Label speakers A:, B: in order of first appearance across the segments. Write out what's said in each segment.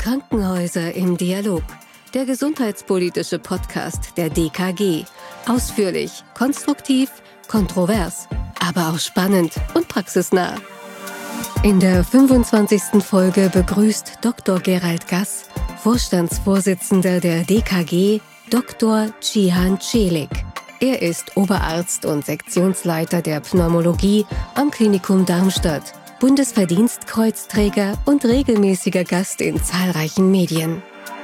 A: Krankenhäuser im Dialog. Der gesundheitspolitische Podcast der DKG. Ausführlich, konstruktiv, kontrovers, aber auch spannend und praxisnah. In der 25. Folge begrüßt Dr. Gerald Gass, Vorstandsvorsitzender der DKG, Dr. Cihan Celik. Er ist Oberarzt und Sektionsleiter der Pneumologie am Klinikum Darmstadt, Bundesverdienstkreuzträger und regelmäßiger Gast in zahlreichen Medien.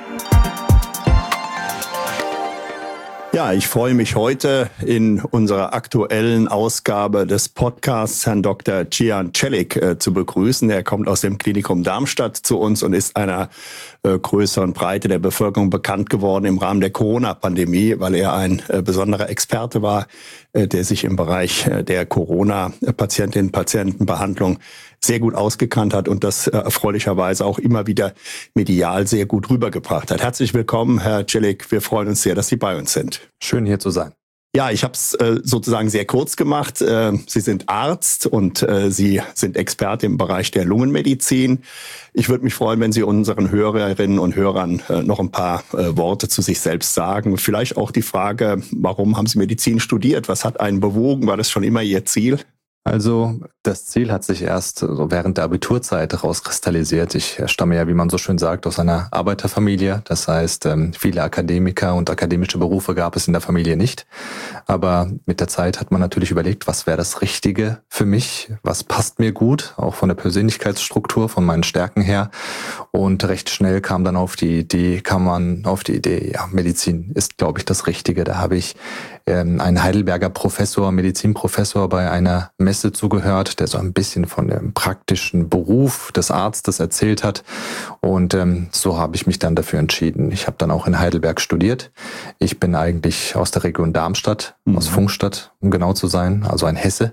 B: Ja, ich freue mich heute in unserer aktuellen Ausgabe des Podcasts Herrn Dr. Cihan Celik zu begrüßen. Er kommt aus dem Klinikum Darmstadt zu uns und ist einer größeren Breite der Bevölkerung bekannt geworden im Rahmen der Corona-Pandemie, weil er ein besonderer Experte war, der sich im Bereich der Corona-Patientinnen und Patientenbehandlung sehr gut ausgekannt hat und das erfreulicherweise auch immer wieder medial sehr gut rübergebracht hat. Herzlich willkommen, Herr Celik. Wir freuen uns sehr, dass Sie bei uns sind.
C: Schön, hier zu sein.
B: Ja, ich habe es sozusagen sehr kurz gemacht. Sie sind Arzt und Sie sind Experte im Bereich der Lungenmedizin. Ich würde mich freuen, wenn Sie unseren Hörerinnen und Hörern noch ein paar Worte zu sich selbst sagen. Vielleicht auch die Frage, warum haben Sie Medizin studiert? Was hat einen bewogen? War das schon immer Ihr Ziel?
C: Also das Ziel hat sich erst so während der Abiturzeit herauskristallisiert. Ich stamme ja, wie man so schön sagt, aus einer Arbeiterfamilie. Das heißt, viele Akademiker und akademische Berufe gab es in der Familie nicht. Aber mit der Zeit hat man natürlich überlegt, was wäre das Richtige für mich? Was passt mir gut? Auch von der Persönlichkeitsstruktur, von meinen Stärken her. Und recht schnell kam man auf die Idee, ja, Medizin ist, glaube ich, das Richtige. Da habe ich einen Heidelberger Professor, Medizinprofessor bei einer Messe zugehört, der so ein bisschen von dem praktischen Beruf des Arztes erzählt hat. Und so habe ich mich dann dafür entschieden. Ich habe dann auch in Heidelberg studiert. Ich bin eigentlich aus der Region Darmstadt, aus Pfungstadt, um genau zu sein, also ein Hesse.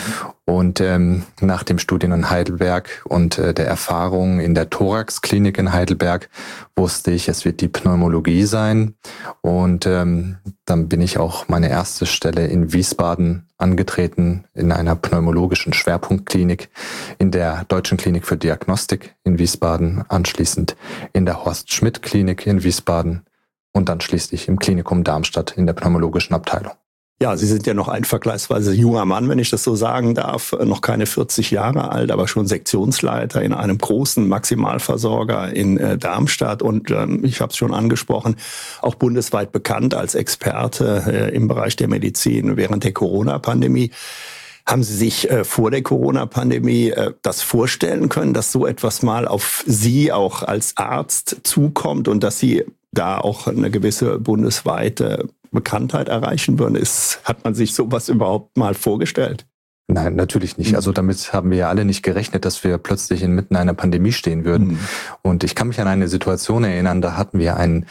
C: Und nach dem Studium in Heidelberg und der Erfahrung in der Thorax-Klinik in Heidelberg wusste ich, es wird die Pneumologie sein. Und dann bin ich auch meine erste Stelle in Wiesbaden angetreten, in einer pneumologischen Schwerpunktklinik, in der Deutschen Klinik für Diagnostik in Wiesbaden, anschließend in der Horst-Schmidt-Klinik in Wiesbaden und dann schließlich im Klinikum Darmstadt in der pneumologischen Abteilung.
B: Ja, Sie sind ja noch ein vergleichsweise junger Mann, wenn ich das so sagen darf, noch keine 40 Jahre alt, aber schon Sektionsleiter in einem großen Maximalversorger in Darmstadt und ich habe es schon angesprochen, auch bundesweit bekannt als Experte im Bereich der Medizin während der Corona-Pandemie. Haben Sie sich vor der Corona-Pandemie das vorstellen können, dass so etwas mal auf Sie auch als Arzt zukommt und dass Sie da auch eine gewisse bundesweite Bekanntheit erreichen würden? Hat man sich sowas überhaupt mal vorgestellt?
C: Nein, natürlich nicht. Also damit haben wir ja alle nicht gerechnet, dass wir plötzlich inmitten einer Pandemie stehen würden. Und ich kann mich an eine Situation erinnern, da hatten wir eine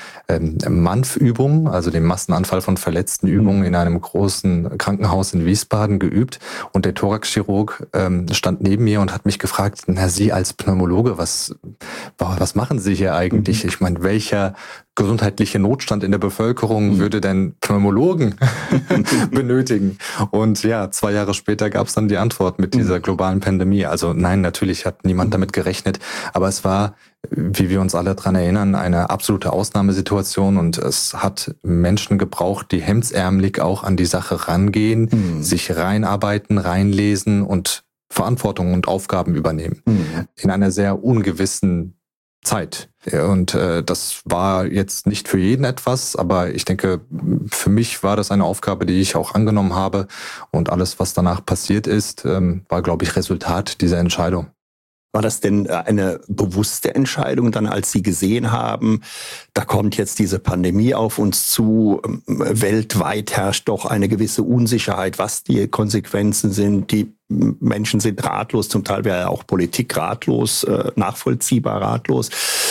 C: MANF-Übung, also den Massenanfall von verletzten Übungen in einem großen Krankenhaus in Wiesbaden geübt. Und der Thoraxchirurg stand neben mir und hat mich gefragt, na, Sie als Pneumologe, was machen Sie hier eigentlich? Ich meine, welcher gesundheitliche Notstand in der Bevölkerung würde denn Pneumologen benötigen? Und ja, 2 Jahre später gab es dann die Antwort mit dieser globalen Pandemie. Also nein, natürlich hat niemand damit gerechnet, aber es war, wie wir uns alle dran erinnern, eine absolute Ausnahmesituation und es hat Menschen gebraucht, die hemdsärmelig auch an die Sache rangehen, sich reinarbeiten, reinlesen und Verantwortung und Aufgaben übernehmen. In einer sehr ungewissen Zeit. Und das war jetzt nicht für jeden etwas, aber ich denke, für mich war das eine Aufgabe, die ich auch angenommen habe. Und alles, was danach passiert ist, war, glaube ich, Resultat dieser Entscheidung.
B: War das denn eine bewusste Entscheidung dann, als Sie gesehen haben, da kommt jetzt diese Pandemie auf uns zu, weltweit herrscht doch eine gewisse Unsicherheit, was die Konsequenzen sind, die Menschen sind ratlos, zum Teil wäre ja auch Politik ratlos, nachvollziehbar ratlos.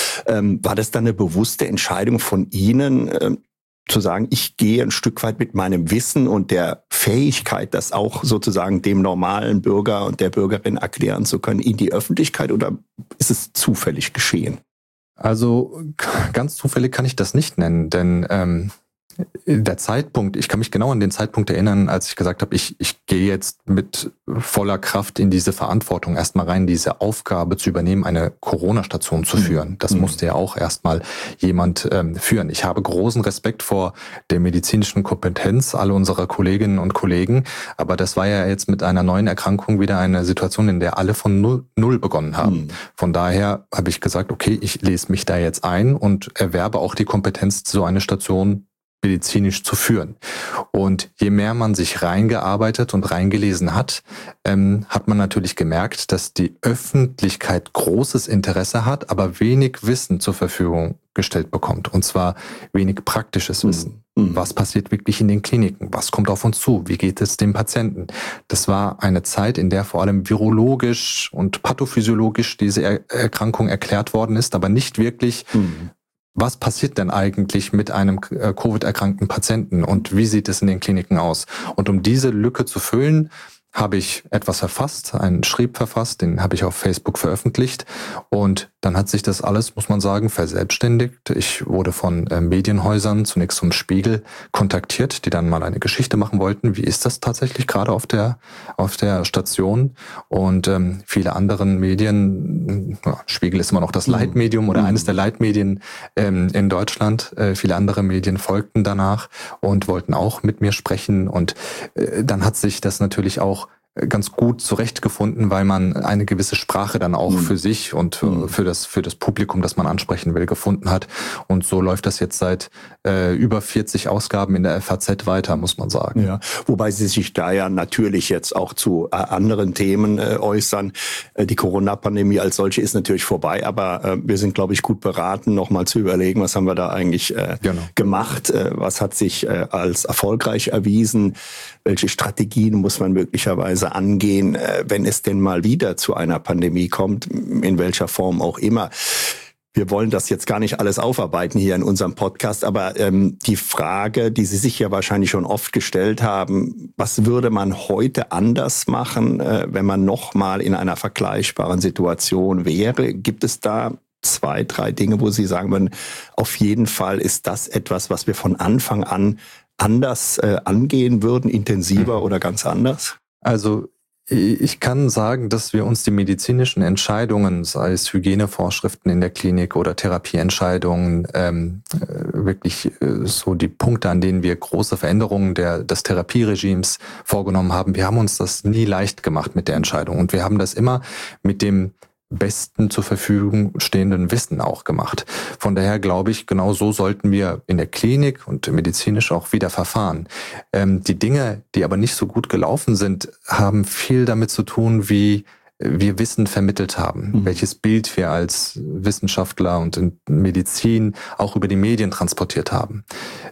B: War das dann eine bewusste Entscheidung von Ihnen, zu sagen, ich gehe ein Stück weit mit meinem Wissen und der Fähigkeit, das auch sozusagen dem normalen Bürger und der Bürgerin erklären zu können, in die Öffentlichkeit, oder ist es zufällig geschehen?
C: Also ganz zufällig kann ich das nicht nennen, denn Der Zeitpunkt, ich kann mich genau an den Zeitpunkt erinnern, als ich gesagt habe, ich gehe jetzt mit voller Kraft in diese Verantwortung erstmal rein, diese Aufgabe zu übernehmen, eine Corona-Station zu führen. Das musste ja auch erstmal jemand führen. Ich habe großen Respekt vor der medizinischen Kompetenz aller unserer Kolleginnen und Kollegen, aber das war ja jetzt mit einer neuen Erkrankung wieder eine Situation, in der alle von null begonnen haben. Von daher habe ich gesagt, okay, ich lese mich da jetzt ein und erwerbe auch die Kompetenz, so eine Station medizinisch zu führen. Und je mehr man sich reingearbeitet und reingelesen hat, hat man natürlich gemerkt, dass die Öffentlichkeit großes Interesse hat, aber wenig Wissen zur Verfügung gestellt bekommt. Und zwar wenig praktisches Wissen. Was passiert wirklich in den Kliniken? Was kommt auf uns zu? Wie geht es dem Patienten? Das war eine Zeit, in der vor allem virologisch und pathophysiologisch diese Erkrankung erklärt worden ist, aber nicht wirklich was passiert denn eigentlich mit einem Covid-erkrankten Patienten und wie sieht es in den Kliniken aus? Und um diese Lücke zu füllen, habe ich etwas verfasst, einen Schrieb verfasst, den habe ich auf Facebook veröffentlicht und dann hat sich das alles, muss man sagen, verselbstständigt. Ich wurde von Medienhäusern, zunächst zum Spiegel, kontaktiert, die dann mal eine Geschichte machen wollten. Wie ist das tatsächlich gerade auf der Station? Und viele anderen Medien, Spiegel ist immer noch das Leitmedium oder eines der Leitmedien in Deutschland. Viele andere Medien folgten danach und wollten auch mit mir sprechen und dann hat sich das natürlich auch ganz gut zurechtgefunden, weil man eine gewisse Sprache dann auch für sich und für das Publikum, das man ansprechen will, gefunden hat. Und so läuft das jetzt seit über 40 Ausgaben in der FAZ weiter, muss man sagen.
B: Ja, wobei Sie sich da ja natürlich jetzt auch zu anderen Themen äußern. Die Corona-Pandemie als solche ist natürlich vorbei, aber wir sind, glaube ich, gut beraten, nochmal zu überlegen, was haben wir da eigentlich gemacht, was hat sich als erfolgreich erwiesen, welche Strategien muss man möglicherweise angehen, wenn es denn mal wieder zu einer Pandemie kommt, in welcher Form auch immer. Wir wollen das jetzt gar nicht alles aufarbeiten hier in unserem Podcast, aber die Frage, die Sie sich ja wahrscheinlich schon oft gestellt haben, was würde man heute anders machen, wenn man noch mal in einer vergleichbaren Situation wäre? Gibt es da 2, 3 Dinge, wo Sie sagen würden, auf jeden Fall ist das etwas, was wir von Anfang an anders angehen würden, intensiver oder ganz anders?
C: Also ich kann sagen, dass wir uns die medizinischen Entscheidungen, sei es Hygienevorschriften in der Klinik oder Therapieentscheidungen, wirklich so die Punkte, an denen wir große Veränderungen des Therapieregimes vorgenommen haben, wir haben uns das nie leicht gemacht mit der Entscheidung und wir haben das immer mit dem besten zur Verfügung stehenden Wissen auch gemacht. Von daher glaube ich, genau so sollten wir in der Klinik und medizinisch auch wieder verfahren. Die Dinge, die aber nicht so gut gelaufen sind, haben viel damit zu tun, wie wir Wissen vermittelt haben, welches Bild wir als Wissenschaftler und in Medizin auch über die Medien transportiert haben.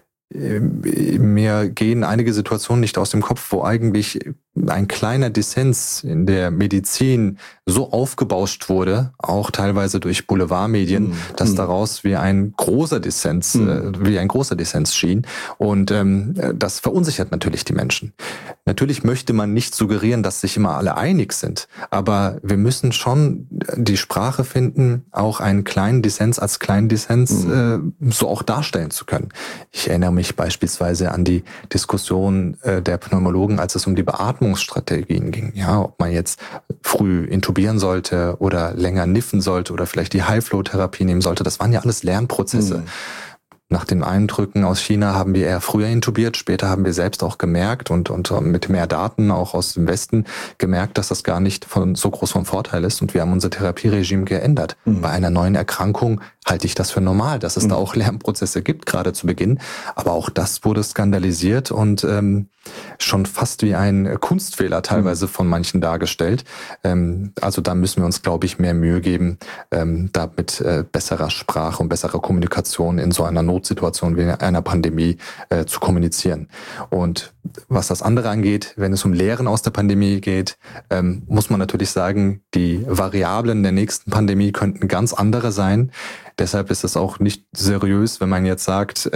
C: Mir gehen einige Situationen nicht aus dem Kopf, wo eigentlich ein kleiner Dissens in der Medizin so aufgebauscht wurde, auch teilweise durch Boulevardmedien, dass daraus wie ein großer Dissens schien. Und das verunsichert natürlich die Menschen. Natürlich möchte man nicht suggerieren, dass sich immer alle einig sind, aber wir müssen schon die Sprache finden, auch einen kleinen Dissens als kleinen Dissens so auch darstellen zu können. Ich erinnere mich beispielsweise an die Diskussion der Pneumologen, als es um die Beatmungsstrategien ging. Ja, ob man jetzt früh intubieren sollte oder länger niffen sollte oder vielleicht die High-Flow-Therapie nehmen sollte. Das waren ja alles Lernprozesse. Nach den Eindrücken aus China haben wir eher früher intubiert, später haben wir selbst auch gemerkt und mit mehr Daten auch aus dem Westen gemerkt, dass das gar nicht so groß vom Vorteil ist und wir haben unser Therapieregime geändert. Bei einer neuen Erkrankung halte ich das für normal, dass es da auch Lernprozesse gibt, gerade zu Beginn, aber auch das wurde skandalisiert und schon fast wie ein Kunstfehler teilweise von manchen dargestellt. Also da müssen wir uns, glaube ich, mehr Mühe geben, da mit besserer Sprache und besserer Kommunikation in so einer Notsituation wie einer Pandemie zu kommunizieren. Und was das andere angeht, wenn es um Lehren aus der Pandemie geht, muss man natürlich sagen, die Variablen der nächsten Pandemie könnten ganz andere sein. Deshalb ist es auch nicht seriös, wenn man jetzt sagt,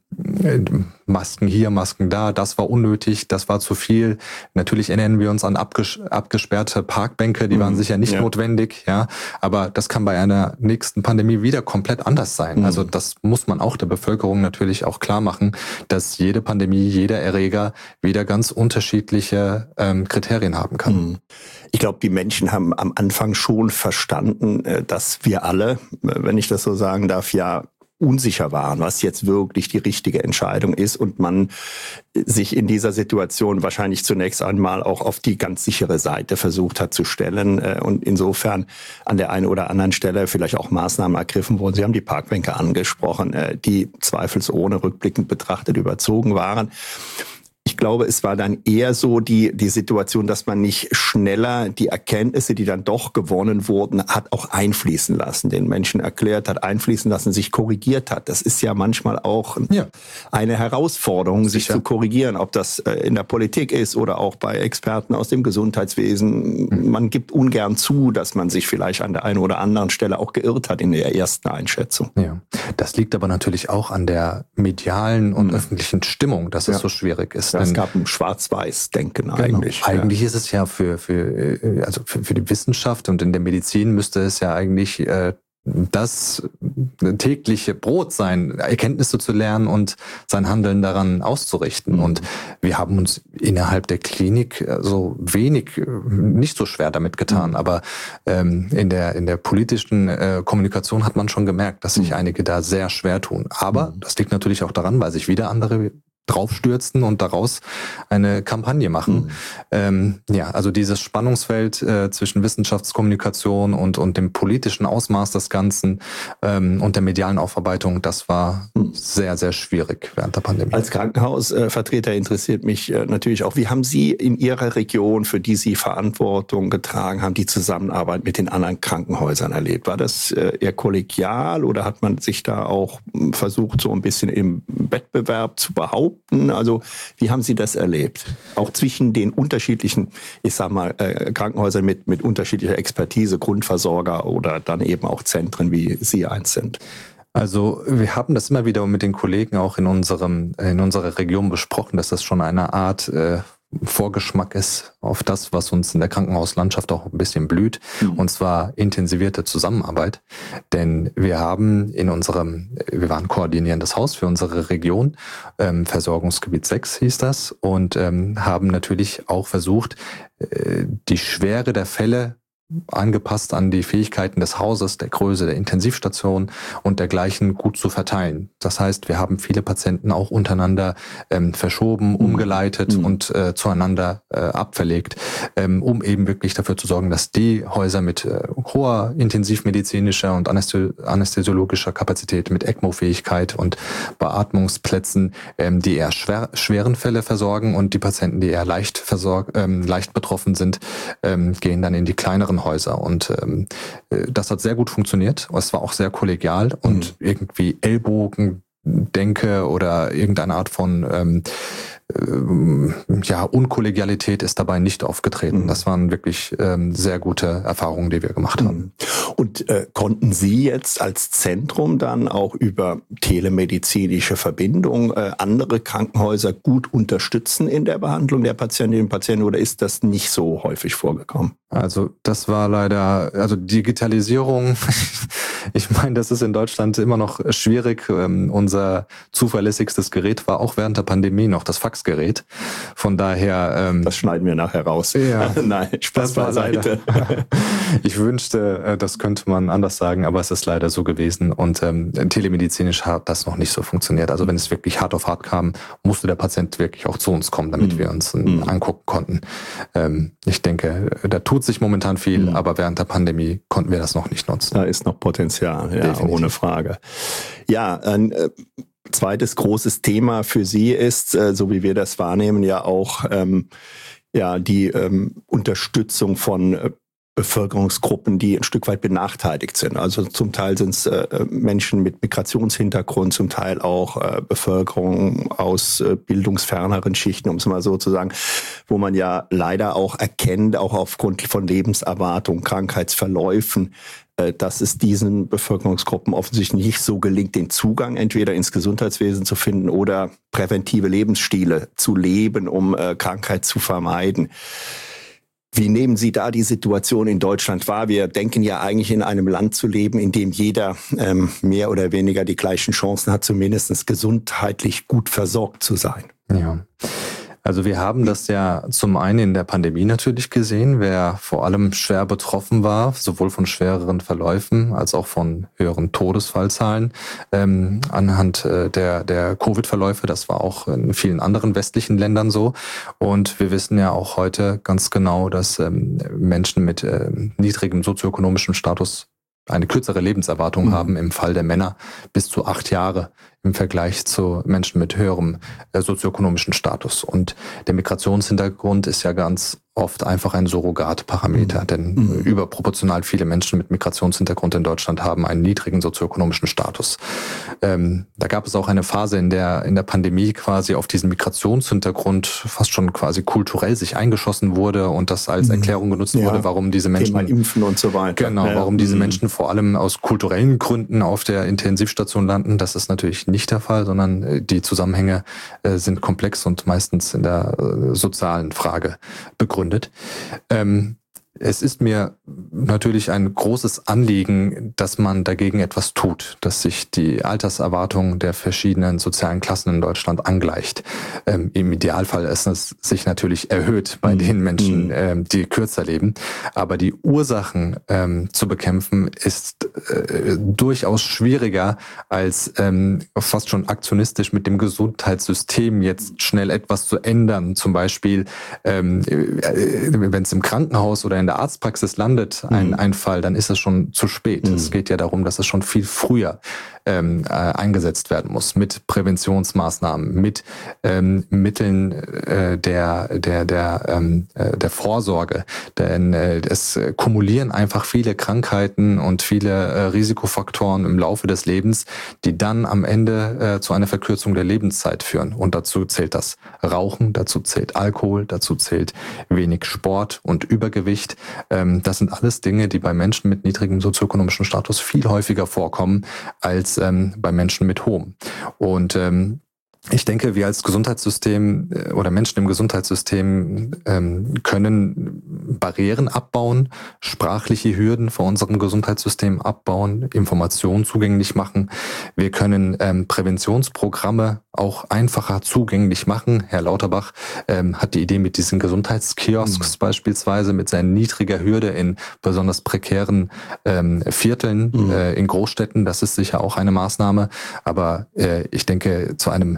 C: Masken hier, Masken da, das war unnötig, das war zu viel. Natürlich erinnern wir uns an abgesperrte Parkbänke, die waren sicher nicht notwendig, ja. Aber das kann bei einer nächsten Pandemie wieder komplett anders sein. Also das muss man auch der Bevölkerung natürlich auch klar machen, dass jede Pandemie, jeder Erreger wieder ganz unterschiedliche Kriterien haben kann.
B: Ich glaube, die Menschen haben am Anfang schon verstanden, dass wir alle, wenn ich das so sagen darf, ja unsicher waren, was jetzt wirklich die richtige Entscheidung ist und man sich in dieser Situation wahrscheinlich zunächst einmal auch auf die ganz sichere Seite versucht hat zu stellen und insofern an der einen oder anderen Stelle vielleicht auch Maßnahmen ergriffen wurden. Sie haben die Parkbänke angesprochen, die zweifelsohne rückblickend betrachtet überzogen waren. Ich glaube, es war dann eher so die Situation, dass man nicht schneller die Erkenntnisse, die dann doch gewonnen wurden, hat auch einfließen lassen, den Menschen erklärt hat, einfließen lassen, sich korrigiert hat. Das ist ja manchmal auch eine Herausforderung, sich zu korrigieren, ob das in der Politik ist oder auch bei Experten aus dem Gesundheitswesen. Man gibt ungern zu, dass man sich vielleicht an der einen oder anderen Stelle auch geirrt hat in der ersten Einschätzung.
C: Ja, das liegt aber natürlich auch an der medialen und öffentlichen Stimmung, dass es so schwierig ist.
B: Es gab ein Schwarz-Weiß-Denken eigentlich.
C: Eigentlich ist es ja für die Wissenschaft und in der Medizin müsste es ja eigentlich das tägliche Brot sein, Erkenntnisse zu lernen und sein Handeln daran auszurichten. Und wir haben uns innerhalb der Klinik so nicht so schwer damit getan. Aber in der politischen Kommunikation hat man schon gemerkt, dass sich einige da sehr schwer tun. Aber das liegt natürlich auch daran, weil sich wieder andere draufstürzen und daraus eine Kampagne machen. Also dieses Spannungsfeld zwischen Wissenschaftskommunikation und dem politischen Ausmaß des Ganzen und der medialen Aufarbeitung, das war sehr, sehr schwierig während der Pandemie.
B: Als Krankenhausvertreter interessiert mich natürlich auch, wie haben Sie in Ihrer Region, für die Sie Verantwortung getragen haben, die Zusammenarbeit mit den anderen Krankenhäusern erlebt? War das eher kollegial oder hat man sich da auch versucht, so ein bisschen im Wettbewerb zu behaupten? Also wie haben Sie das erlebt? Auch zwischen den unterschiedlichen, ich sag mal, Krankenhäusern mit unterschiedlicher Expertise, Grundversorger oder dann eben auch Zentren, wie Sie eins sind.
C: Also wir haben das immer wieder mit den Kollegen auch in unserer Region besprochen, dass das schon eine Art Vorgeschmack ist auf das, was uns in der Krankenhauslandschaft auch ein bisschen blüht, und zwar intensivierte Zusammenarbeit. Denn wir haben wir waren koordinierendes Haus für unsere Region, Versorgungsgebiet 6 hieß das, und haben natürlich auch versucht, die Schwere der Fälle angepasst an die Fähigkeiten des Hauses, der Größe der Intensivstation und dergleichen gut zu verteilen. Das heißt, wir haben viele Patienten auch untereinander verschoben, umgeleitet und zueinander abverlegt, um eben wirklich dafür zu sorgen, dass die Häuser mit hoher intensivmedizinischer und anästhesiologischer Kapazität, mit ECMO-Fähigkeit und Beatmungsplätzen, die eher schweren Fälle versorgen, und die Patienten, die eher leicht betroffen sind, gehen dann in die kleineren Häuser, und das hat sehr gut funktioniert. Es war auch sehr kollegial und irgendwie Ellbogendenke oder irgendeine Art von Unkollegialität ist dabei nicht aufgetreten. Das waren wirklich sehr gute Erfahrungen, die wir gemacht haben.
B: Und konnten Sie jetzt als Zentrum dann auch über telemedizinische Verbindung andere Krankenhäuser gut unterstützen in der Behandlung der Patientinnen und Patienten, oder ist das nicht so häufig vorgekommen?
C: Also das war leider, Digitalisierung, ich meine, das ist in Deutschland immer noch schwierig. Unser zuverlässigstes Gerät war auch während der Pandemie noch das Faxgerät. Von daher...
B: das schneiden wir nachher raus.
C: Ja,
B: nein, Spaß beiseite.
C: Ich wünschte, das könnte man anders sagen, aber es ist leider so gewesen. Und telemedizinisch hat das noch nicht so funktioniert. Also wenn es wirklich hart auf hart kam, musste der Patient wirklich auch zu uns kommen, damit wir uns angucken konnten. Ich denke, da tut sich momentan viel, aber während der Pandemie konnten wir das noch nicht nutzen.
B: Da ist noch Potenzial, ja, ohne Frage. Ja, ein zweites großes Thema für Sie ist, so wie wir das wahrnehmen, ja auch die Unterstützung von Bevölkerungsgruppen, die ein Stück weit benachteiligt sind. Also zum Teil sind es Menschen mit Migrationshintergrund, zum Teil auch Bevölkerung aus bildungsferneren Schichten, um es mal so zu sagen, wo man ja leider auch erkennt, auch aufgrund von Lebenserwartung, Krankheitsverläufen, dass es diesen Bevölkerungsgruppen offensichtlich nicht so gelingt, den Zugang entweder ins Gesundheitswesen zu finden oder präventive Lebensstile zu leben, um Krankheit zu vermeiden. Wie nehmen Sie da die Situation in Deutschland wahr? Wir denken ja eigentlich in einem Land zu leben, in dem jeder mehr oder weniger die gleichen Chancen hat, zumindest gesundheitlich gut versorgt zu sein.
C: Ja. Also wir haben das ja zum einen in der Pandemie natürlich gesehen, wer vor allem schwer betroffen war, sowohl von schwereren Verläufen als auch von höheren Todesfallzahlen anhand der Covid-Verläufe. Das war auch in vielen anderen westlichen Ländern so. Und wir wissen ja auch heute ganz genau, dass Menschen mit niedrigem sozioökonomischem Status eine kürzere Lebenserwartung haben, im Fall der Männer bis zu 8 Jahre im Vergleich zu Menschen mit höherem sozioökonomischen Status. Und der Migrationshintergrund ist ja ganz oft einfach ein Surrogatparameter, denn überproportional viele Menschen mit Migrationshintergrund in Deutschland haben einen niedrigen sozioökonomischen Status. Da gab es auch eine Phase in der Pandemie quasi auf diesen Migrationshintergrund fast schon quasi kulturell sich eingeschossen wurde und das als Erklärung genutzt wurde, warum diese Menschen...
B: Thema Impfen und so weiter.
C: Genau, warum diese Menschen vor allem aus kulturellen Gründen auf der Intensivstation landen. Das ist natürlich nicht der Fall, sondern die Zusammenhänge sind komplex und meistens in der sozialen Frage begründet. Es ist mir natürlich ein großes Anliegen, dass man dagegen etwas tut, dass sich die Alterserwartung der verschiedenen sozialen Klassen in Deutschland angleicht. Im Idealfall ist es sich natürlich erhöht bei den Menschen, die kürzer leben. Aber die Ursachen zu bekämpfen ist durchaus schwieriger als fast schon aktionistisch mit dem Gesundheitssystem jetzt schnell etwas zu ändern. Zum Beispiel, wenn es im Krankenhaus oder in der Arztpraxis landet, ein Fall, dann ist es schon zu spät. Es geht ja darum, dass es schon viel früher eingesetzt werden muss, mit Präventionsmaßnahmen, mit Mitteln der Vorsorge. Denn es kumulieren einfach viele Krankheiten und viele Risikofaktoren im Laufe des Lebens, die dann am Ende zu einer Verkürzung der Lebenszeit führen. Und dazu zählt das Rauchen, dazu zählt Alkohol, dazu zählt wenig Sport und Übergewicht. Das sind alles Dinge, die bei Menschen mit niedrigem sozioökonomischen Status viel häufiger vorkommen als bei Menschen mit hohem. Und ich denke, wir als Gesundheitssystem oder Menschen im Gesundheitssystem können Barrieren abbauen, sprachliche Hürden vor unserem Gesundheitssystem abbauen, Informationen zugänglich machen. Wir können Präventionsprogramme auch einfacher zugänglich machen. Herr Lauterbach hat die Idee mit diesen Gesundheitskiosks beispielsweise, mit seiner niedriger Hürde in besonders prekären Vierteln in Großstädten. Das ist sicher auch eine Maßnahme. Aber ich denke, zu einem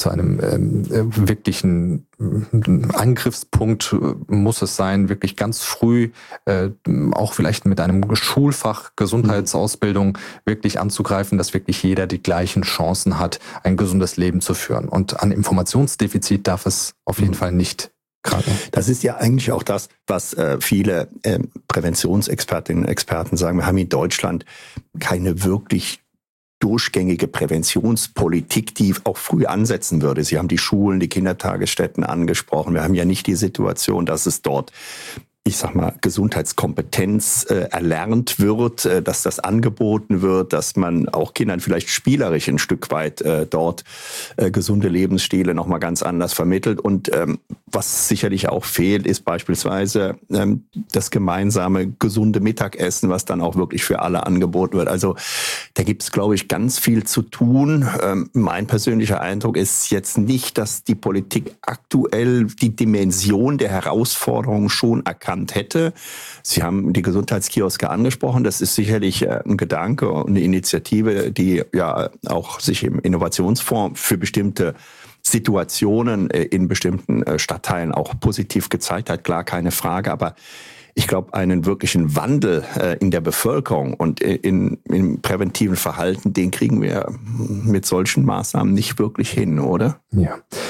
C: wirklichen Angriffspunkt muss es sein, wirklich ganz früh auch vielleicht mit einem Schulfach Gesundheitsausbildung wirklich anzugreifen, dass wirklich jeder die gleichen Chancen hat, ein gesundes Leben zu führen. Und an Informationsdefizit darf es auf jeden Fall nicht kranken.
B: Das ist ja eigentlich auch das, was viele Präventionsexpertinnen und Experten sagen. Wir haben in Deutschland keine wirklich durchgängige Präventionspolitik, die auch früh ansetzen würde. Sie haben die Schulen, die Kindertagesstätten angesprochen. Wir haben ja nicht die Situation, dass es dort, ich sag mal, Gesundheitskompetenz erlernt wird, dass das angeboten wird, dass man auch Kindern vielleicht spielerisch ein Stück weit dort gesunde Lebensstile nochmal ganz anders vermittelt. Und was sicherlich auch fehlt, ist beispielsweise das gemeinsame gesunde Mittagessen, was dann auch wirklich für alle angeboten wird. Also da gibt es, glaube ich, ganz viel zu tun. Mein persönlicher Eindruck ist jetzt nicht, dass die Politik aktuell die Dimension der Herausforderungen schon erkannt hätte. Sie haben die Gesundheitskioske angesprochen. Das ist sicherlich ein Gedanke und eine Initiative, die ja auch sich im Innovationsfonds für bestimmte Situationen in bestimmten Stadtteilen auch positiv gezeigt hat. Klar, keine Frage, aber ich glaube, einen wirklichen Wandel in der Bevölkerung und im präventiven Verhalten, den kriegen wir mit solchen Maßnahmen nicht wirklich hin, oder?
C: Ja.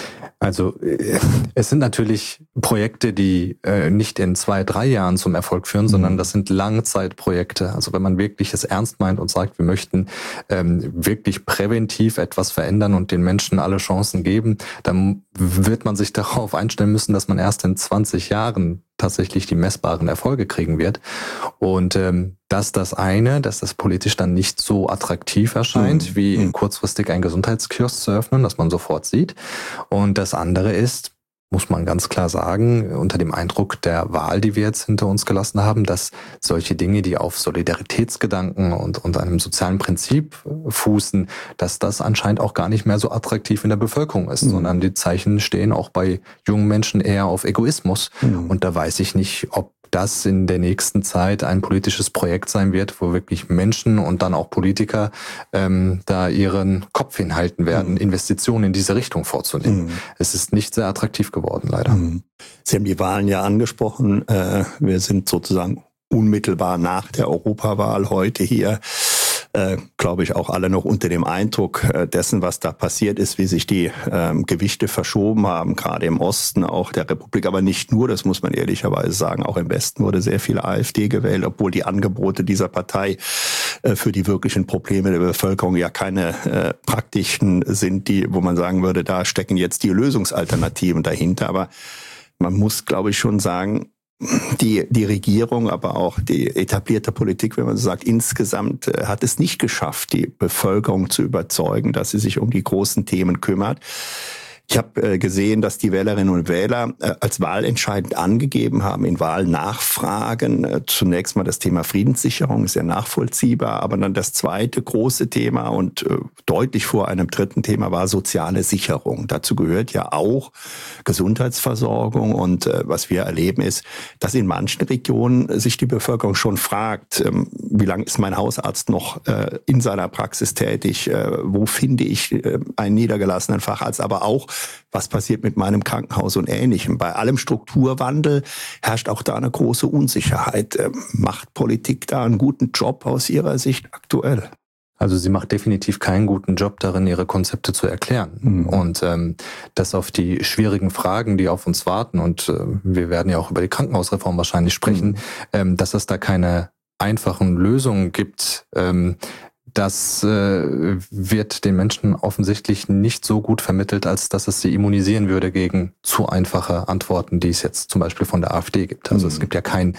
C: Also es sind natürlich Projekte, die nicht in 2-3 Jahren zum Erfolg führen, sondern das sind Langzeitprojekte. Also wenn man wirklich es ernst meint und sagt, wir möchten wirklich präventiv etwas verändern und den Menschen alle Chancen geben, dann wird man sich darauf einstellen müssen, dass man erst in 20 Jahren tatsächlich die messbaren Erfolge kriegen wird. Und dass das politisch dann nicht so attraktiv erscheint, wie kurzfristig ein Gesundheitskiosk zu öffnen, dass man sofort sieht. Und das andere ist, muss man ganz klar sagen, unter dem Eindruck der Wahl, die wir jetzt hinter uns gelassen haben, dass solche Dinge, die auf Solidaritätsgedanken und einem sozialen Prinzip fußen, dass das anscheinend auch gar nicht mehr so attraktiv in der Bevölkerung ist, sondern die Zeichen stehen auch bei jungen Menschen eher auf Egoismus. Und da weiß ich nicht, ob das in der nächsten Zeit ein politisches Projekt sein wird, wo wirklich Menschen und dann auch Politiker da ihren Kopf hinhalten werden, Investitionen in diese Richtung vorzunehmen. Es ist nicht sehr attraktiv geworden, leider.
B: Sie haben die Wahlen ja angesprochen. Wir sind sozusagen unmittelbar nach der Europawahl heute hier. Glaube ich, auch alle noch unter dem Eindruck dessen, was da passiert ist, wie sich die Gewichte verschoben haben, gerade im Osten auch der Republik, aber nicht nur, das muss man ehrlicherweise sagen, auch im Westen wurde sehr viel AfD gewählt, obwohl die Angebote dieser Partei für die wirklichen Probleme der Bevölkerung ja keine praktischen sind, wo man sagen würde, da stecken jetzt die Lösungsalternativen dahinter. Aber man muss, glaube ich, schon sagen, die Regierung, aber auch die etablierte Politik, wenn man so sagt, insgesamt hat es nicht geschafft, die Bevölkerung zu überzeugen, dass sie sich um die großen Themen kümmert. Ich habe gesehen, dass die Wählerinnen und Wähler als wahlentscheidend angegeben haben in Wahlnachfragen. Zunächst mal das Thema Friedenssicherung, ist ja nachvollziehbar, aber dann das zweite große Thema und deutlich vor einem dritten Thema war soziale Sicherung. Dazu gehört ja auch Gesundheitsversorgung und was wir erleben ist, dass in manchen Regionen sich die Bevölkerung schon fragt, wie lange ist mein Hausarzt noch in seiner Praxis tätig, wo finde ich einen niedergelassenen Facharzt, aber auch was passiert mit meinem Krankenhaus und Ähnlichem. Bei allem Strukturwandel herrscht auch da eine große Unsicherheit. Macht Politik da einen guten Job aus Ihrer Sicht aktuell?
C: Also sie macht definitiv keinen guten Job darin, ihre Konzepte zu erklären. Und das auf die schwierigen Fragen, die auf uns warten, und wir werden ja auch über die Krankenhausreform wahrscheinlich sprechen, dass es da keine einfachen Lösungen gibt, das wird den Menschen offensichtlich nicht so gut vermittelt, als dass es sie immunisieren würde gegen zu einfache Antworten, die es jetzt zum Beispiel von der AfD gibt. Also es gibt ja kein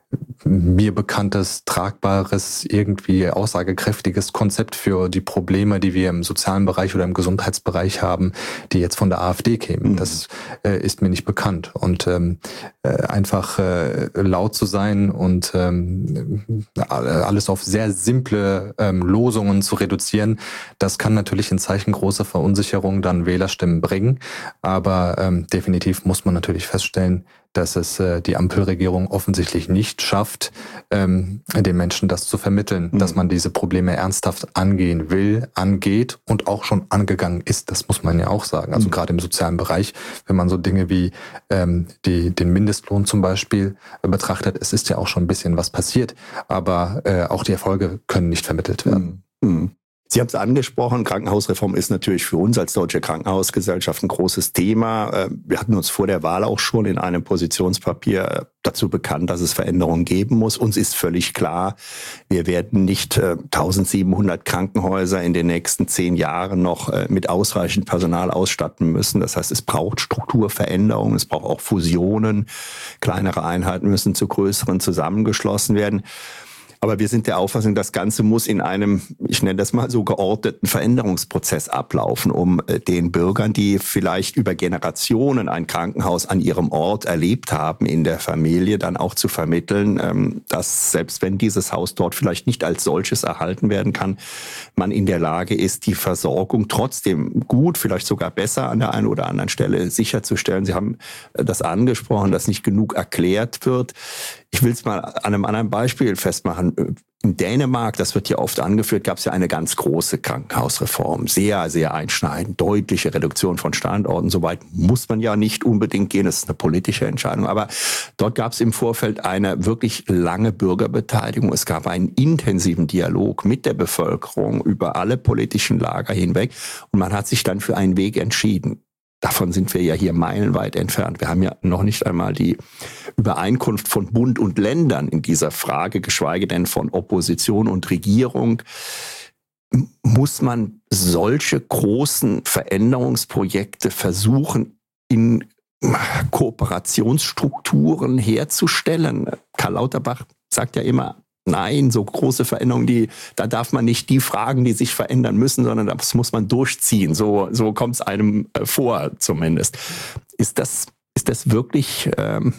C: mir bekanntes, tragbares, irgendwie aussagekräftiges Konzept für die Probleme, die wir im sozialen Bereich oder im Gesundheitsbereich haben, die jetzt von der AfD kämen. Das ist mir nicht bekannt. Und einfach laut zu sein und alles auf sehr simple Losungen zu reduzieren, das kann natürlich in Zeichen großer Verunsicherung dann Wählerstimmen bringen. Aber definitiv muss man natürlich feststellen, dass es die Ampelregierung offensichtlich nicht schafft, den Menschen das zu vermitteln, dass man diese Probleme ernsthaft angehen will, angeht und auch schon angegangen ist. Das muss man ja auch sagen. Also gerade im sozialen Bereich, wenn man so Dinge wie den Mindestlohn zum Beispiel betrachtet, es ist ja auch schon ein bisschen was passiert, aber auch die Erfolge können nicht vermittelt werden.
B: Sie haben es angesprochen, Krankenhausreform ist natürlich für uns als Deutsche Krankenhausgesellschaft ein großes Thema. Wir hatten uns vor der Wahl auch schon in einem Positionspapier dazu bekannt, dass es Veränderungen geben muss. Uns ist völlig klar, wir werden nicht 1700 Krankenhäuser in den nächsten 10 Jahren noch mit ausreichend Personal ausstatten müssen. Das heißt, es braucht Strukturveränderungen, es braucht auch Fusionen. Kleinere Einheiten müssen zu größeren zusammengeschlossen werden. Aber wir sind der Auffassung, das Ganze muss in einem, ich nenne das mal so, geordneten Veränderungsprozess ablaufen, um den Bürgern, die vielleicht über Generationen ein Krankenhaus an ihrem Ort erlebt haben, in der Familie, dann auch zu vermitteln, dass selbst wenn dieses Haus dort vielleicht nicht als solches erhalten werden kann, man in der Lage ist, die Versorgung trotzdem gut, vielleicht sogar besser an der einen oder anderen Stelle sicherzustellen. Sie haben das angesprochen, dass nicht genug erklärt wird. Ich will es mal an einem anderen Beispiel festmachen. In Dänemark, das wird ja oft angeführt, gab es ja eine ganz große Krankenhausreform. Sehr, sehr einschneidend, deutliche Reduktion von Standorten. Soweit muss man ja nicht unbedingt gehen, das ist eine politische Entscheidung. Aber dort gab es im Vorfeld eine wirklich lange Bürgerbeteiligung. Es gab einen intensiven Dialog mit der Bevölkerung über alle politischen Lager hinweg. Und man hat sich dann für einen Weg entschieden. davon sind wir ja hier meilenweit entfernt. Wir haben ja noch nicht einmal die Übereinkunft von Bund und Ländern in dieser Frage, geschweige denn von Opposition und Regierung. Muss man solche großen Veränderungsprojekte versuchen, in Kooperationsstrukturen herzustellen? Karl Lauterbach sagt ja immer, nein, so große Veränderungen, da darf man nicht die fragen, die sich verändern müssen, sondern das muss man durchziehen. So kommt es einem vor, zumindest. Ist das wirklich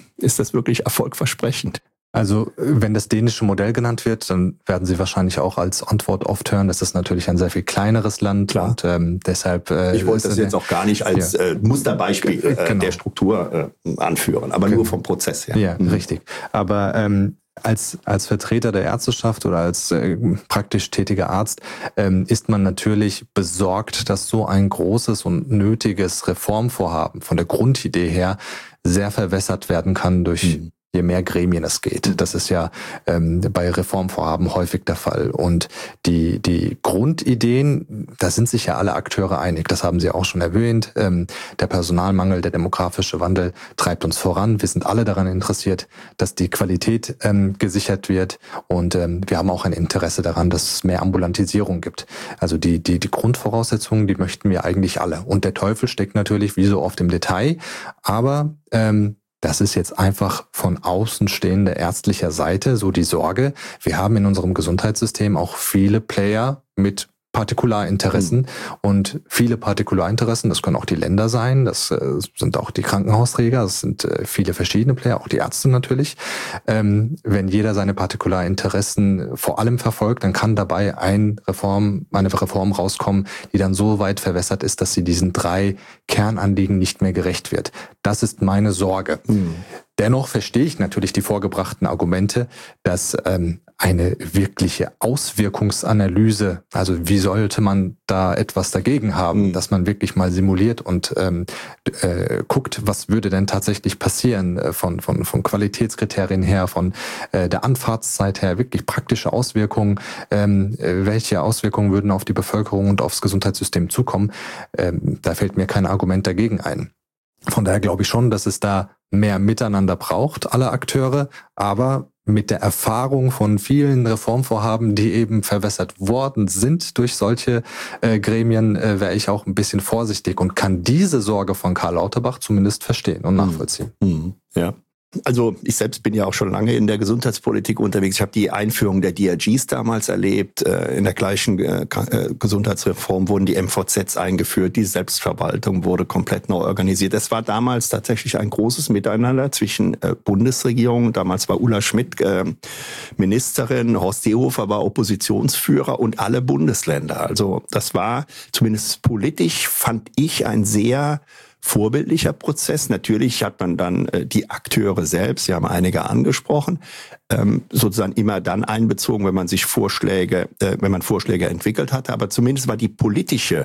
B: erfolgversprechend?
C: Also wenn das dänische Modell genannt wird, dann werden Sie wahrscheinlich auch als Antwort oft hören, das ist natürlich ein sehr viel kleineres Land.
B: Klar.
C: Und deshalb...
B: ich wollte das jetzt auch gar nicht als Musterbeispiel der Struktur anführen, aber nur vom Prozess her.
C: Ja, richtig. Aber als Vertreter der Ärzteschaft oder als praktisch tätiger Arzt ist man natürlich besorgt, dass so ein großes und nötiges Reformvorhaben von der Grundidee her sehr verwässert werden kann durch je mehr Gremien es geht. Das ist ja bei Reformvorhaben häufig der Fall. Und die Grundideen, da sind sich ja alle Akteure einig. Das haben Sie auch schon erwähnt. Der Personalmangel, der demografische Wandel treibt uns voran. Wir sind alle daran interessiert, dass die Qualität gesichert wird. Und wir haben auch ein Interesse daran, dass es mehr Ambulantisierung gibt. Also die Grundvoraussetzungen, die möchten wir eigentlich alle. Und der Teufel steckt natürlich wie so oft im Detail. Aber das ist jetzt einfach von außenstehender ärztlicher Seite so die Sorge. Wir haben in unserem Gesundheitssystem auch viele Player mit Partikularinteressen und viele Partikularinteressen, das können auch die Länder sein, das sind auch die Krankenhausträger, das sind viele verschiedene Player, auch die Ärzte natürlich. Wenn jeder seine Partikularinteressen vor allem verfolgt, dann kann dabei eine Reform rauskommen, die dann so weit verwässert ist, dass sie diesen 3 Kernanliegen nicht mehr gerecht wird. Das ist meine Sorge. Dennoch verstehe ich natürlich die vorgebrachten Argumente, dass eine wirkliche Auswirkungsanalyse, also wie sollte man da etwas dagegen haben, dass man wirklich mal simuliert und guckt, was würde denn tatsächlich passieren von Qualitätskriterien her, von der Anfahrtszeit her, wirklich praktische Auswirkungen, welche Auswirkungen würden auf die Bevölkerung und aufs Gesundheitssystem zukommen, da fällt mir kein Argument dagegen ein. Von daher glaube ich schon, dass es da mehr Miteinander braucht, alle Akteure, aber mit der Erfahrung von vielen Reformvorhaben, die eben verwässert worden sind durch solche Gremien, wäre ich auch ein bisschen vorsichtig und kann diese Sorge von Karl Lauterbach zumindest verstehen und nachvollziehen.
B: Ja. Also ich selbst bin ja auch schon lange in der Gesundheitspolitik unterwegs. Ich habe die Einführung der DRGs damals erlebt. In der gleichen Gesundheitsreform wurden die MVZs eingeführt. Die Selbstverwaltung wurde komplett neu organisiert. Es war damals tatsächlich ein großes Miteinander zwischen Bundesregierung. Damals war Ulla Schmidt Ministerin, Horst Seehofer war Oppositionsführer und alle Bundesländer. Also das war zumindest politisch, fand ich, ein sehr vorbildlicher Prozess. Natürlich hat man dann die Akteure selbst, Sie haben einige angesprochen, sozusagen immer dann einbezogen, wenn man Vorschläge entwickelt hatte. Aber zumindest war die politischen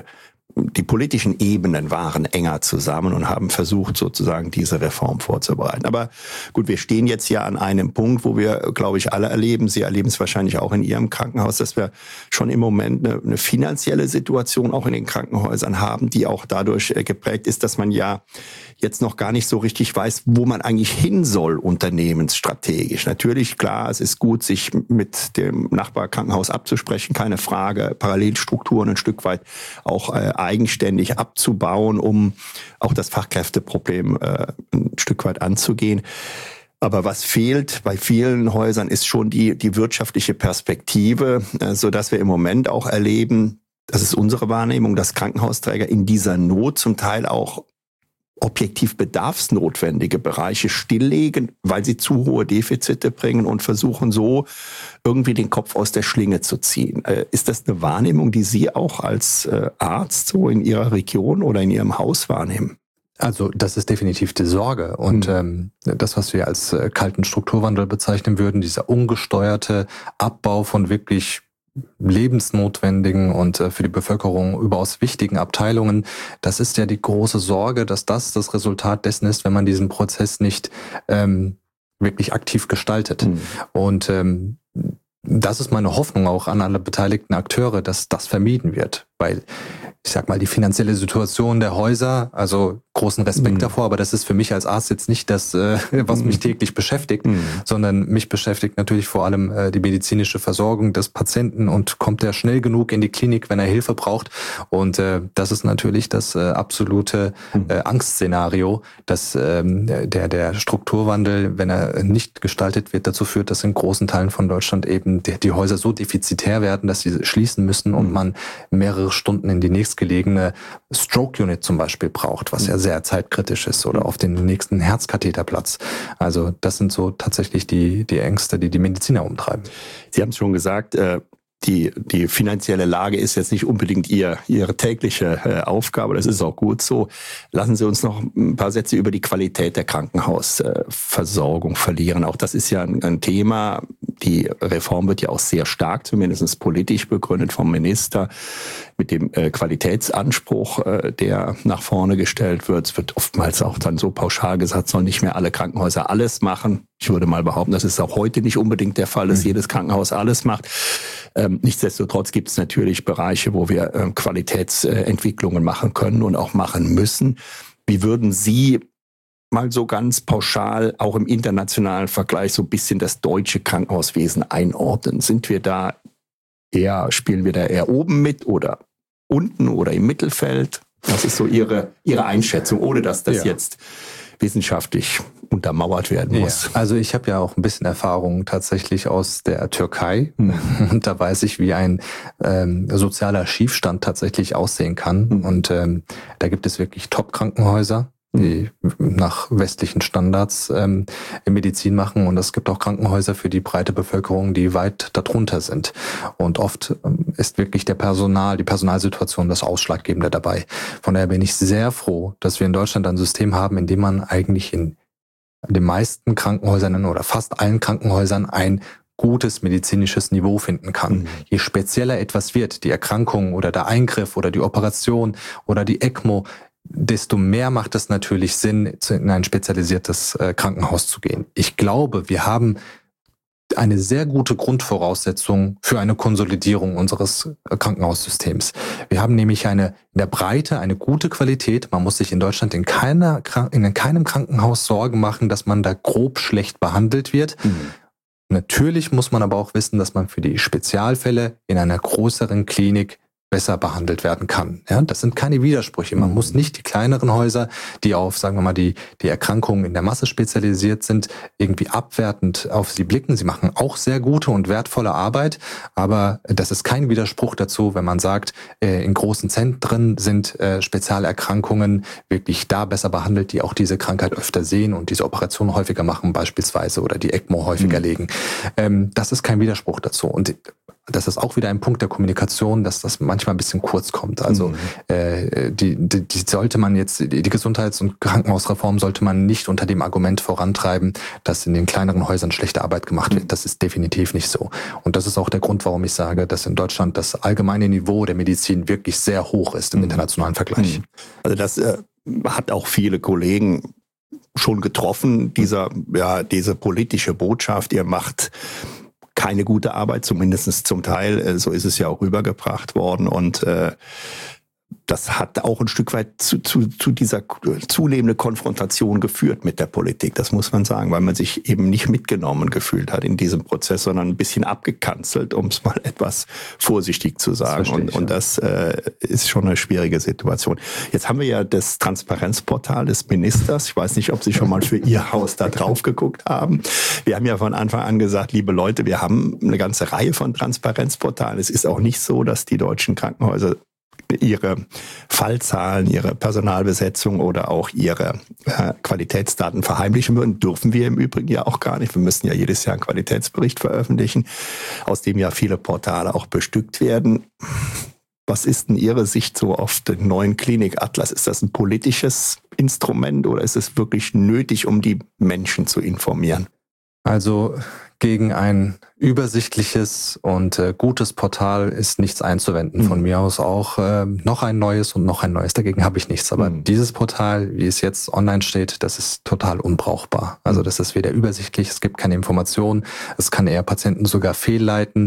B: Ebenen waren enger zusammen und haben versucht, sozusagen diese Reform vorzubereiten. Aber gut, wir stehen jetzt ja an einem Punkt, wo wir, glaube ich, alle erleben, Sie erleben es wahrscheinlich auch in Ihrem Krankenhaus, dass wir schon im Moment eine finanzielle Situation auch in den Krankenhäusern haben, die auch dadurch geprägt ist, dass man ja jetzt noch gar nicht so richtig weiß, wo man eigentlich hin soll, unternehmensstrategisch. Natürlich, klar, es ist gut, sich mit dem Nachbarkrankenhaus abzusprechen, keine Frage, Parallelstrukturen ein Stück weit auch eigenständig abzubauen, um auch das Fachkräfteproblem ein Stück weit anzugehen. Aber was fehlt bei vielen Häusern ist schon die wirtschaftliche Perspektive, sodass wir im Moment auch erleben, das ist unsere Wahrnehmung, dass Krankenhausträger in dieser Not zum Teil auch objektiv bedarfsnotwendige Bereiche stilllegen, weil sie zu hohe Defizite bringen und versuchen so irgendwie den Kopf aus der Schlinge zu ziehen. Ist das eine Wahrnehmung, die Sie auch als Arzt so in Ihrer Region oder in Ihrem Haus wahrnehmen?
C: Also das ist definitiv die Sorge und das, was wir als kalten Strukturwandel bezeichnen würden, dieser ungesteuerte Abbau von wirklich lebensnotwendigen und für die Bevölkerung überaus wichtigen Abteilungen, das ist ja die große Sorge, dass das Resultat dessen ist, wenn man diesen Prozess nicht wirklich aktiv gestaltet. Und das ist meine Hoffnung auch an alle beteiligten Akteure, dass das vermieden wird, weil ich sag mal, die finanzielle Situation der Häuser, also großen Respekt davor, aber das ist für mich als Arzt jetzt nicht das, was mich täglich beschäftigt, sondern mich beschäftigt natürlich vor allem die medizinische Versorgung des Patienten und kommt er schnell genug in die Klinik, wenn er Hilfe braucht. Und das ist natürlich das absolute Angstszenario, dass der Strukturwandel, wenn er nicht gestaltet wird, dazu führt, dass in großen Teilen von Deutschland eben die Häuser so defizitär werden, dass sie schließen müssen und man mehrere Stunden in die nächstgelegene Stroke-Unit zum Beispiel braucht, was ja sehr zeitkritisch ist, oder auf den nächsten Herzkatheterplatz. Also das sind so tatsächlich die Ängste, die Mediziner umtreiben.
B: Sie haben es schon gesagt, die finanzielle Lage ist jetzt nicht unbedingt Ihre tägliche Aufgabe. Das ist auch gut so. Lassen Sie uns noch ein paar Sätze über die Qualität der Krankenhausversorgung verlieren. Auch das ist ja ein Thema. Die Reform wird ja auch sehr stark, zumindest politisch begründet vom Minister, mit dem Qualitätsanspruch, der nach vorne gestellt wird. Es wird oftmals auch dann so pauschal gesagt, sollen nicht mehr alle Krankenhäuser alles machen. Ich würde mal behaupten, das ist auch heute nicht unbedingt der Fall, dass jedes Krankenhaus alles macht. Nichtsdestotrotz gibt es natürlich Bereiche, wo wir Qualitätsentwicklungen machen können und auch machen müssen. Wie würden Sie mal so ganz pauschal auch im internationalen Vergleich so ein bisschen das deutsche Krankenhauswesen einordnen? Spielen wir da eher oben mit oder unten oder im Mittelfeld? Was ist so Ihre Einschätzung, ohne dass das jetzt wissenschaftlich untermauert werden muss?
C: Ja, also ich habe ja auch ein bisschen Erfahrung tatsächlich aus der Türkei und da weiß ich, wie ein sozialer Schiefstand tatsächlich aussehen kann. Und da gibt es wirklich Top-Krankenhäuser, die nach westlichen Standards Medizin machen, und es gibt auch Krankenhäuser für die breite Bevölkerung, die weit darunter sind. Und oft ist wirklich die Personalsituation das Ausschlaggebende dabei. Von daher bin ich sehr froh, dass wir in Deutschland ein System haben, in dem man eigentlich in den meisten Krankenhäusern oder fast allen Krankenhäusern ein gutes medizinisches Niveau finden kann. Je spezieller etwas wird, die Erkrankung oder der Eingriff oder die Operation oder die ECMO, desto mehr macht es natürlich Sinn, in ein spezialisiertes Krankenhaus zu gehen. Ich glaube, wir haben eine sehr gute Grundvoraussetzung für eine Konsolidierung unseres Krankenhaussystems. Wir haben nämlich in der Breite eine gute Qualität. Man muss sich in Deutschland in keinem Krankenhaus Sorgen machen, dass man da grob schlecht behandelt wird. Natürlich muss man aber auch wissen, dass man für die Spezialfälle in einer größeren Klinik besser behandelt werden kann. Ja, das sind keine Widersprüche. Man muss nicht die kleineren Häuser, die auf, sagen wir mal, die Erkrankungen in der Masse spezialisiert sind, irgendwie abwertend auf sie blicken. Sie machen auch sehr gute und wertvolle Arbeit, aber das ist kein Widerspruch dazu, wenn man sagt, in großen Zentren sind Spezialerkrankungen wirklich da besser behandelt, die auch diese Krankheit öfter sehen und diese Operation häufiger machen beispielsweise oder die ECMO häufiger legen. Das ist kein Widerspruch dazu. Und das ist auch wieder ein Punkt der Kommunikation, dass das manchmal ein bisschen kurz kommt. Also die sollte man jetzt, die Gesundheits- und Krankenhausreform sollte man nicht unter dem Argument vorantreiben, dass in den kleineren Häusern schlechte Arbeit gemacht wird. Das ist definitiv nicht so. Und das ist auch der Grund, warum ich sage, dass in Deutschland das allgemeine Niveau der Medizin wirklich sehr hoch ist im internationalen Vergleich.
B: Also das hat auch viele Kollegen schon getroffen, diese politische Botschaft, ihr macht keine gute Arbeit, zumindest zum Teil. So ist es ja auch rübergebracht worden. Und das hat auch ein Stück weit zu dieser zunehmenden Konfrontation geführt mit der Politik. Das muss man sagen, weil man sich eben nicht mitgenommen gefühlt hat in diesem Prozess, sondern ein bisschen abgekanzelt, um es mal etwas vorsichtig zu sagen. Und das ist schon eine schwierige Situation. Jetzt haben wir ja das Transparenzportal des Ministers. Ich weiß nicht, ob Sie schon mal für Ihr Haus da drauf geguckt haben. Wir haben ja von Anfang an gesagt, liebe Leute, wir haben eine ganze Reihe von Transparenzportalen. Es ist auch nicht so, dass die deutschen Krankenhäuser ihre Fallzahlen, ihre Personalbesetzung oder auch ihre Qualitätsdaten verheimlichen würden. Dürfen wir im Übrigen ja auch gar nicht. Wir müssen ja jedes Jahr einen Qualitätsbericht veröffentlichen, aus dem ja viele Portale auch bestückt werden. Was ist denn Ihre Sicht so auf den neuen Klinikatlas? Ist das ein politisches Instrument oder ist es wirklich nötig, um die Menschen zu informieren?
C: Also gegen ein übersichtliches und gutes Portal ist nichts einzuwenden. Von mir aus auch noch ein neues und noch ein neues. Dagegen habe ich nichts. Aber dieses Portal, wie es jetzt online steht, das ist total unbrauchbar. Also das ist weder übersichtlich, es gibt keine Informationen, es kann eher Patienten sogar fehlleiten.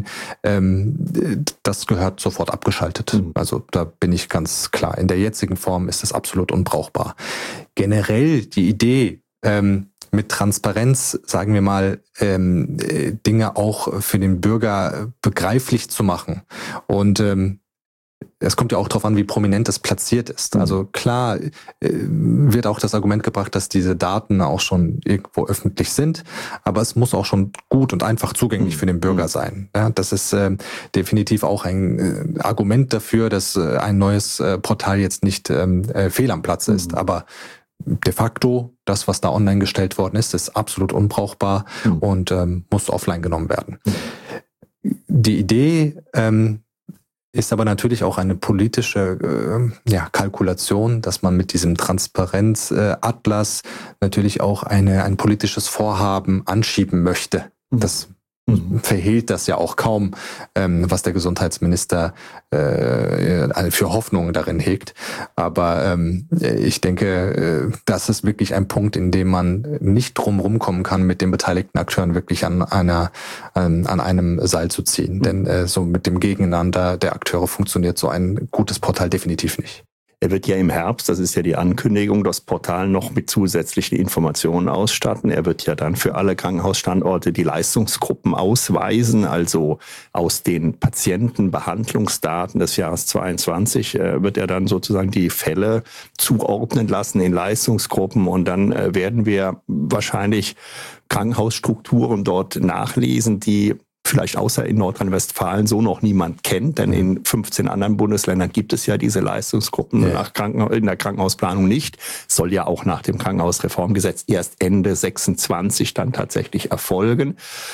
C: Das gehört sofort abgeschaltet. Also da bin ich ganz klar. In der jetzigen Form ist es absolut unbrauchbar. Generell die Idee, mit Transparenz, sagen wir mal, Dinge auch für den Bürger begreiflich zu machen. Und es kommt ja auch darauf an, wie prominent es platziert ist. Also klar wird auch das Argument gebracht, dass diese Daten auch schon irgendwo öffentlich sind, aber es muss auch schon gut und einfach zugänglich für den Bürger sein. Ja, das ist definitiv auch ein Argument dafür, dass ein neues Portal jetzt nicht fehl am Platz ist. Aber de facto, das, was da online gestellt worden ist absolut unbrauchbar und muss offline genommen werden. Die Idee ist aber natürlich auch eine politische Kalkulation, dass man mit diesem Transparenz-Atlas natürlich auch ein politisches Vorhaben anschieben möchte. Das verhehlt das ja auch kaum, was der Gesundheitsminister für Hoffnungen darin hegt. Aber ich denke, das ist wirklich ein Punkt, in dem man nicht drum kommen kann, mit den beteiligten Akteuren wirklich an einem Seil zu ziehen. Denn so mit dem Gegeneinander der Akteure funktioniert so ein gutes Portal definitiv nicht.
B: Er wird ja im Herbst, das ist ja die Ankündigung, das Portal noch mit zusätzlichen Informationen ausstatten. Er wird ja dann für alle Krankenhausstandorte die Leistungsgruppen ausweisen, also aus den Patientenbehandlungsdaten des Jahres 22 wird er dann sozusagen die Fälle zuordnen lassen in Leistungsgruppen und dann werden wir wahrscheinlich Krankenhausstrukturen dort nachlesen, die vielleicht außer in Nordrhein-Westfalen so noch niemand kennt, denn in 15 anderen Bundesländern gibt es ja diese Leistungsgruppen in der Krankenhausplanung nicht. Soll ja auch nach dem Krankenhausreformgesetz erst Ende 26 dann tatsächlich erfolgen.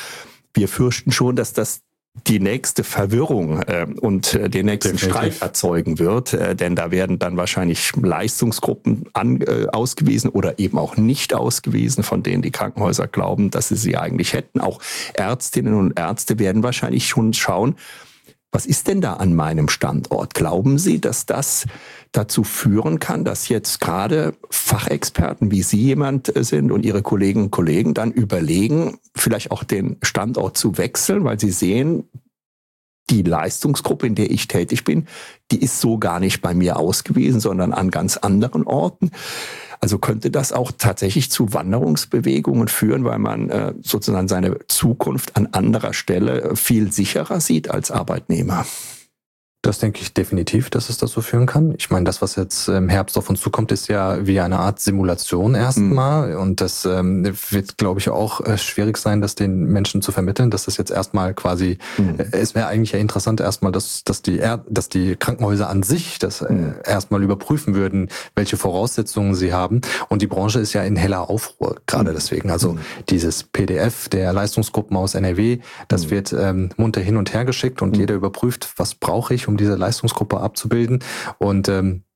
B: Wir fürchten schon, dass das die nächste Verwirrung und den nächsten Streit erzeugen wird, denn da werden dann wahrscheinlich Leistungsgruppen ausgewiesen oder eben auch nicht ausgewiesen, von denen die Krankenhäuser glauben, dass sie eigentlich hätten. Auch Ärztinnen und Ärzte werden wahrscheinlich schon schauen, was ist denn da an meinem Standort? Glauben Sie, dass das dazu führen kann, dass jetzt gerade Fachexperten wie Sie jemand sind und Ihre Kolleginnen und Kollegen dann überlegen, vielleicht auch den Standort zu wechseln, weil sie sehen, die Leistungsgruppe, in der ich tätig bin, die ist so gar nicht bei mir ausgewiesen, sondern an ganz anderen Orten. Also könnte das auch tatsächlich zu Wanderungsbewegungen führen, weil man sozusagen seine Zukunft an anderer Stelle viel sicherer sieht als Arbeitnehmer?
C: Das denke ich definitiv, dass es dazu führen kann. Ich meine, das, was jetzt im Herbst auf uns zukommt, ist ja wie eine Art Simulation erstmal. Und das wird, glaube ich, auch schwierig sein, das den Menschen zu vermitteln, dass das jetzt erstmal quasi, es wäre eigentlich ja interessant erstmal, dass die Krankenhäuser an sich das erstmal überprüfen würden, welche Voraussetzungen sie haben. Und die Branche ist ja in heller Aufruhr, gerade deswegen. Also dieses PDF der Leistungsgruppen aus NRW, das wird munter hin und her geschickt und jeder überprüft, was brauche ich, um diese Leistungsgruppe abzubilden. Und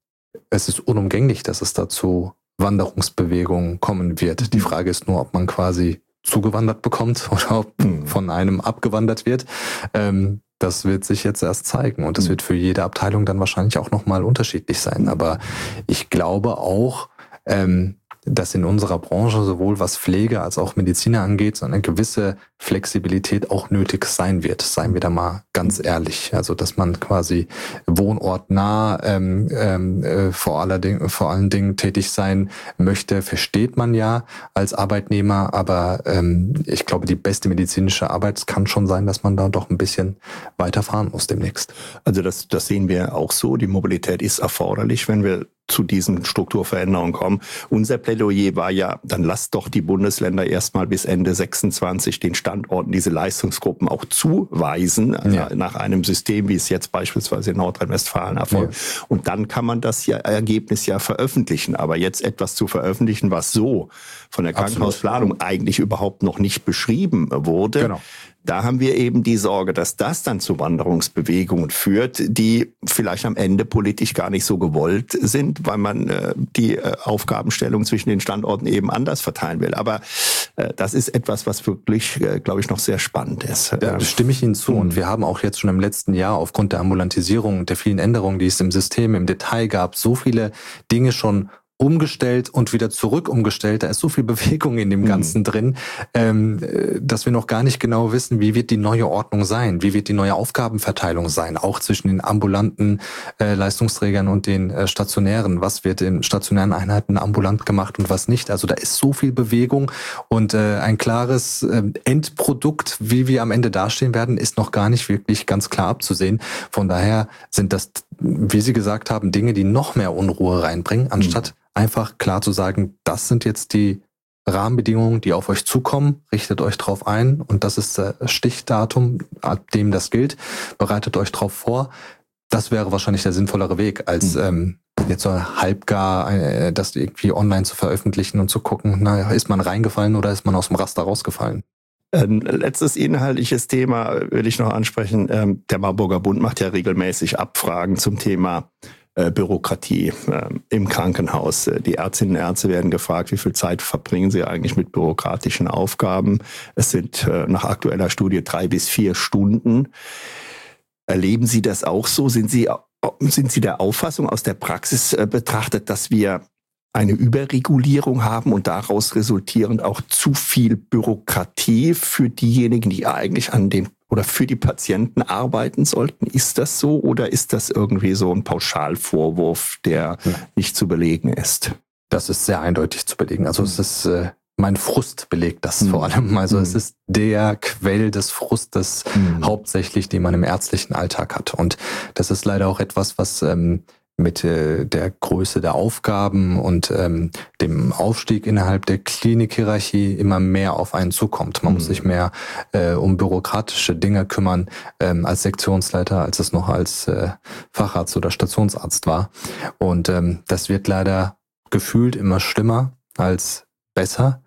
C: es ist unumgänglich, dass es dazu Wanderungsbewegungen kommen wird. Die Frage ist nur, ob man quasi zugewandert bekommt oder ob von einem abgewandert wird. Das wird sich jetzt erst zeigen und das wird für jede Abteilung dann wahrscheinlich auch nochmal unterschiedlich sein. Aber ich glaube auch, dass in unserer Branche sowohl was Pflege als auch Mediziner angeht, so eine gewisse Flexibilität auch nötig sein wird. Seien wir da mal ganz ehrlich. Also, dass man quasi wohnortnah vor allen Dingen tätig sein möchte, versteht man ja als Arbeitnehmer. Aber ich glaube, die beste medizinische Arbeit kann schon sein, dass man da doch ein bisschen weiterfahren muss demnächst.
B: Also das sehen wir auch so. Die Mobilität ist erforderlich, wenn wir zu diesen Strukturveränderungen kommen. Unser Plädoyer war ja, dann lasst doch die Bundesländer erstmal bis Ende 26 den Standorten diese Leistungsgruppen auch zuweisen, nach einem System, wie es jetzt beispielsweise in Nordrhein-Westfalen erfolgt. Ja. Und dann kann man das Ergebnis veröffentlichen. Aber jetzt etwas zu veröffentlichen, was so von der Krankenhausplanung eigentlich überhaupt noch nicht beschrieben wurde, da haben wir eben die Sorge, dass das dann zu Wanderungsbewegungen führt, die vielleicht am Ende politisch gar nicht so gewollt sind, weil man die Aufgabenstellung zwischen den Standorten eben anders verteilen will. Aber das ist etwas, was wirklich, glaube ich, noch sehr spannend ist.
C: Ja, da stimme ich Ihnen zu. Und wir haben auch jetzt schon im letzten Jahr aufgrund der Ambulantisierung und der vielen Änderungen, die es im System im Detail gab, so viele Dinge schon umgestellt und wieder zurück umgestellt. Da ist so viel Bewegung in dem Ganzen drin, dass wir noch gar nicht genau wissen, wie wird die neue Ordnung sein, wie wird die neue Aufgabenverteilung sein, auch zwischen den ambulanten Leistungsträgern und den stationären. Was wird in stationären Einheiten ambulant gemacht und was nicht? Also da ist so viel Bewegung und ein klares Endprodukt, wie wir am Ende dastehen werden, ist noch gar nicht wirklich ganz klar abzusehen. Von daher sind das, wie Sie gesagt haben, Dinge, die noch mehr Unruhe reinbringen, anstatt einfach klar zu sagen, das sind jetzt die Rahmenbedingungen, die auf euch zukommen, richtet euch drauf ein und das ist das Stichdatum, ab dem das gilt, bereitet euch drauf vor. Das wäre wahrscheinlich der sinnvollere Weg, als jetzt so halbgar das irgendwie online zu veröffentlichen und zu gucken, naja, ist man reingefallen oder ist man aus dem Raster rausgefallen?
B: Ein letztes inhaltliches Thema will ich noch ansprechen. Der Marburger Bund macht ja regelmäßig Abfragen zum Thema Bürokratie im Krankenhaus. Die Ärztinnen und Ärzte werden gefragt, wie viel Zeit verbringen sie eigentlich mit bürokratischen Aufgaben. Es sind nach aktueller Studie 3 bis 4 Stunden. Erleben Sie das auch so? Sind Sie der Auffassung aus der Praxis betrachtet, dass wir eine Überregulierung haben und daraus resultierend auch zu viel Bürokratie für diejenigen, die eigentlich an den oder für die Patienten arbeiten sollten? Ist das so oder ist das irgendwie so ein Pauschalvorwurf, der nicht zu belegen ist?
C: Das ist sehr eindeutig zu belegen. Also es ist mein Frust belegt das vor allem. Also es ist der Quell des Frustes hauptsächlich, den man im ärztlichen Alltag hat. Und das ist leider auch etwas, was mit der Größe der Aufgaben und dem Aufstieg innerhalb der Klinikhierarchie immer mehr auf einen zukommt. Man muss sich mehr um bürokratische Dinge kümmern als Sektionsleiter, als es noch als Facharzt oder Stationsarzt war. Und das wird leider gefühlt immer schlimmer als besser.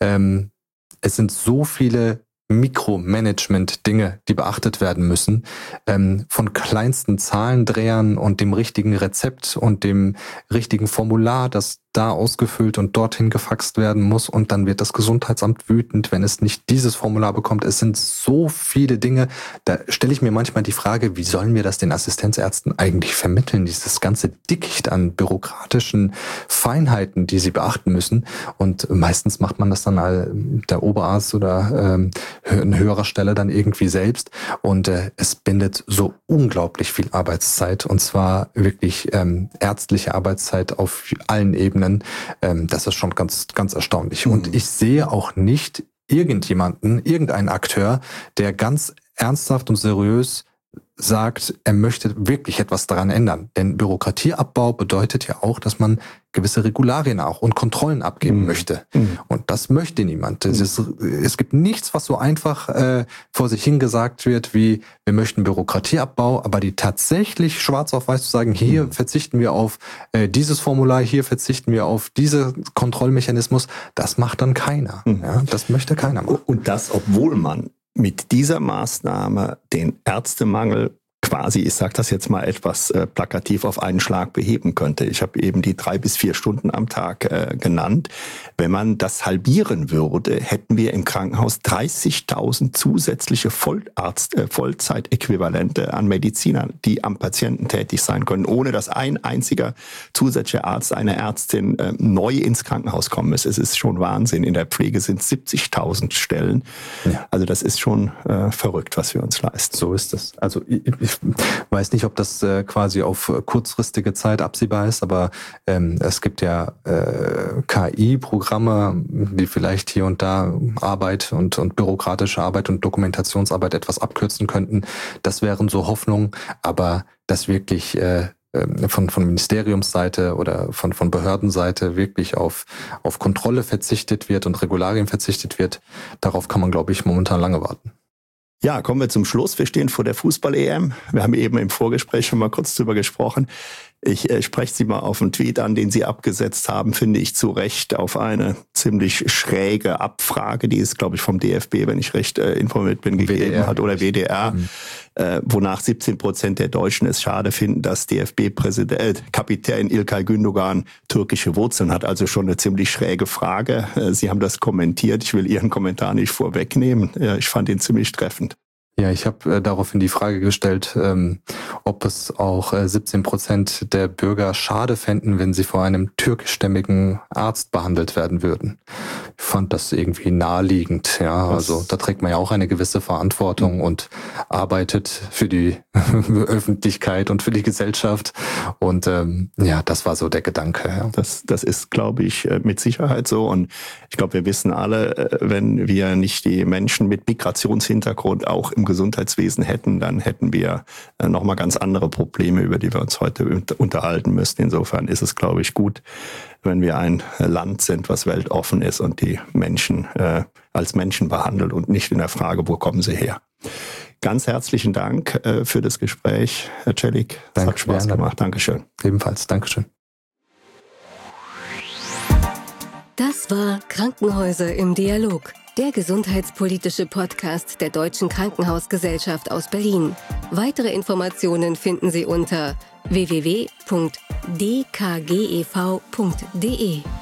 C: Es sind so viele Mikromanagement-Dinge, die beachtet werden müssen, von kleinsten Zahlendrehern und dem richtigen Rezept und dem richtigen Formular, das da ausgefüllt und dorthin gefaxt werden muss und dann wird das Gesundheitsamt wütend, wenn es nicht dieses Formular bekommt. Es sind so viele Dinge, da stelle ich mir manchmal die Frage, wie sollen wir das den Assistenzärzten eigentlich vermitteln, dieses ganze Dickicht an bürokratischen Feinheiten, die sie beachten müssen, und meistens macht man das dann der Oberarzt oder an höherer Stelle dann irgendwie selbst und es bindet so unglaublich viel Arbeitszeit und zwar wirklich ärztliche Arbeitszeit auf allen Ebenen. Das ist schon ganz, ganz erstaunlich. Und ich sehe auch nicht irgendeinen Akteur, der ganz ernsthaft und seriös sagt, er möchte wirklich etwas daran ändern. Denn Bürokratieabbau bedeutet ja auch, dass man gewisse Regularien auch und Kontrollen abgeben möchte. Und das möchte niemand. Es gibt nichts, was so einfach vor sich hingesagt wird, wie wir möchten Bürokratieabbau, aber die tatsächlich schwarz auf weiß zu sagen, hier verzichten wir auf dieses Formular, hier verzichten wir auf diesen Kontrollmechanismus, das macht dann keiner. Ja, das möchte keiner machen.
B: Und das, obwohl man mit dieser Maßnahme den Ärztemangel quasi, ich sage das jetzt mal etwas plakativ, auf einen Schlag beheben könnte. Ich habe eben die 3 bis 4 Stunden am Tag genannt. Wenn man das halbieren würde, hätten wir im Krankenhaus 30.000 zusätzliche Vollzeitäquivalente an Medizinern, die am Patienten tätig sein können, ohne dass ein einziger zusätzlicher Arzt, eine Ärztin neu ins Krankenhaus kommen muss. Es ist schon Wahnsinn. In der Pflege sind 70.000 Stellen. Ja. Also das ist schon verrückt, was wir uns leisten.
C: So ist es. Also ich weiß nicht, ob das quasi auf kurzfristige Zeit absehbar ist, aber es gibt ja KI-Programme, die vielleicht hier und da Arbeit und bürokratische Arbeit und Dokumentationsarbeit etwas abkürzen könnten. Das wären so Hoffnungen, aber das wirklich von Ministeriumsseite oder von Behördenseite wirklich auf Kontrolle verzichtet wird und Regularien verzichtet wird, darauf kann man, glaube ich, momentan lange warten.
B: Ja, kommen wir zum Schluss. Wir stehen vor der Fußball-EM. Wir haben eben im Vorgespräch schon mal kurz drüber gesprochen. Ich spreche Sie mal auf einen Tweet an, den Sie abgesetzt haben, finde ich zu Recht, auf eine ziemlich schräge Abfrage, die es, glaube ich, vom DFB, wenn ich recht informiert bin, gegeben
C: WDR.
B: hat, oder WDR, wonach 17% der Deutschen es schade finden, dass DFB-Kapitän İlkay Gündoğan türkische Wurzeln hat. Also schon eine ziemlich schräge Frage. Sie haben das kommentiert. Ich will Ihren Kommentar nicht vorwegnehmen. Ich fand ihn ziemlich treffend.
C: Ja, ich habe daraufhin die Frage gestellt, ob es auch 17% der Bürger schade fänden, wenn sie vor einem türkischstämmigen Arzt behandelt werden würden. Ich fand das irgendwie naheliegend. Ja, also da trägt man ja auch eine gewisse Verantwortung und arbeitet für die Öffentlichkeit und für die Gesellschaft. Und ja, das war so der Gedanke. Ja.
B: Das ist, glaube ich, mit Sicherheit so. Und ich glaube, wir wissen alle, wenn wir nicht die Menschen mit Migrationshintergrund auch im Gesundheitswesen hätten, dann hätten wir nochmal ganz andere Probleme, über die wir uns heute unterhalten müssen. Insofern ist es, glaube ich, gut, wenn wir ein Land sind, was weltoffen ist und die Menschen als Menschen behandelt und nicht in der Frage, wo kommen sie her. Ganz herzlichen Dank für das Gespräch, Herr Celik. Es hat Spaß gemacht. Dankeschön.
C: Ebenfalls. Dankeschön.
A: Das war Krankenhäuser im Dialog, der gesundheitspolitische Podcast der Deutschen Krankenhausgesellschaft aus Berlin. Weitere Informationen finden Sie unter www.dkgev.de.